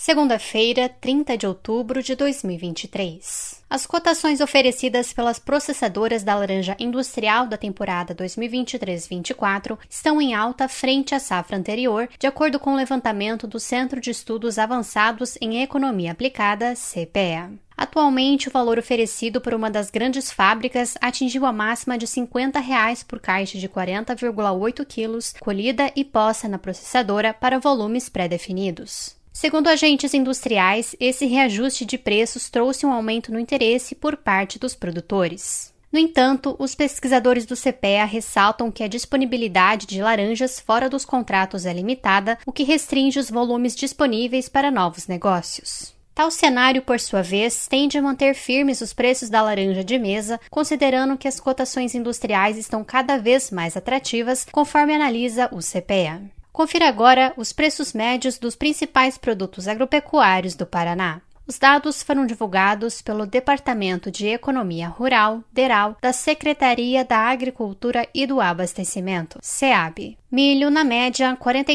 Segunda-feira, 30 de outubro de 2023. As cotações oferecidas pelas processadoras da laranja industrial da temporada 2023-24 estão em alta frente à safra anterior, de acordo com o levantamento do Centro de Estudos Avançados em Economia Aplicada, CEPEA. Atualmente, o valor oferecido por uma das grandes fábricas atingiu a máxima de R$ 50 por caixa de 40,8 quilos, colhida e posta na processadora para volumes pré-definidos. Segundo agentes industriais, esse reajuste de preços trouxe um aumento no interesse por parte dos produtores. No entanto, os pesquisadores do CEPEA ressaltam que a disponibilidade de laranjas fora dos contratos é limitada, o que restringe os volumes disponíveis para novos negócios. Tal cenário, por sua vez, tende a manter firmes os preços da laranja de mesa, considerando que as cotações industriais estão cada vez mais atrativas, conforme analisa o CEPEA. Confira agora os preços médios dos principais produtos agropecuários do Paraná. Os dados foram divulgados pelo Departamento de Economia Rural, DERAL, da Secretaria da Agricultura e do Abastecimento, SEAB. Milho, na média, R$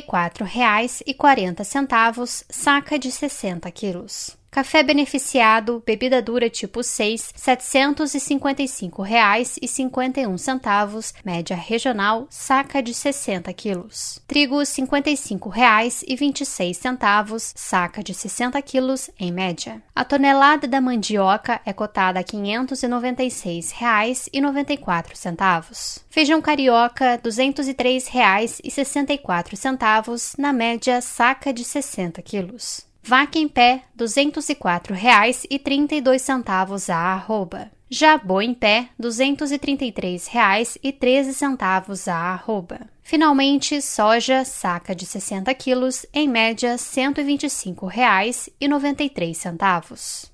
44,40, saca de 60 quilos. Café beneficiado, bebida dura tipo 6, R$ 755,51, média regional, saca de 60 quilos. Trigo, R$ 55,26, saca de 60 quilos, em média. A tonelada da mandioca é cotada a R$ 596,94. Feijão carioca, R$ 203,64, na média, saca de 60 quilos. Vaca em pé, R$ 204,32 a arroba. Já boi em pé, R$ 233,13 a arroba. Finalmente, soja, saca de 60 quilos, em média, R$ 125,93.